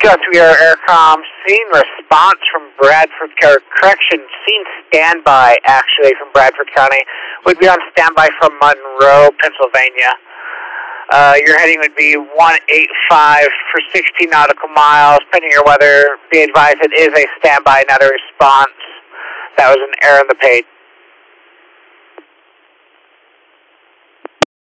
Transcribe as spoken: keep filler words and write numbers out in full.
Just we are Aircom, scene response from Bradford, or correction, scene standby actually from Bradford County. Would be on standby from Monroe, Pennsylvania. Uh, your heading would be one eight five for sixteen nautical miles. Pending your weather, be advised it is a standby, not a response. That was an error on the page.